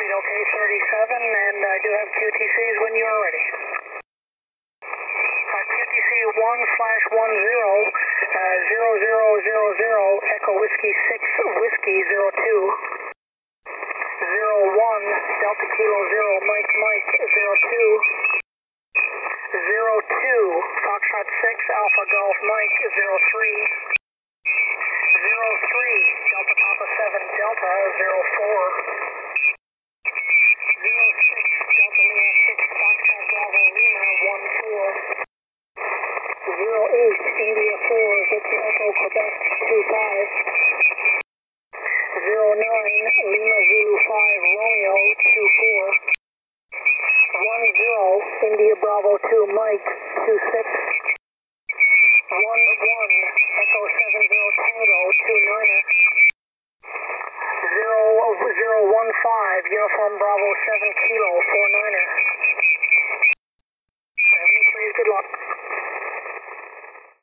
Speed okay 37, and I do have QTCs when you are ready. QTC 1/10, 0000, Echo Whiskey 6, Whiskey 02, 01, Delta Kilo 0, Mike Mike 02, 02, Foxtrot 6, Alpha Golf Mike 03, 03, Delta Papa 7, Delta 04, 06, Delta Lima 6, Foxtrot Bravo Lima 14, 08, India 4, Victor Echo Quebec 25, 09, Lima Zulu 5, Romeo 24, 10, India Bravo 2, Mike 26, 11, Echo 70 Tango 29er, 0015, Uniform Bravo 7 Kilo 49er.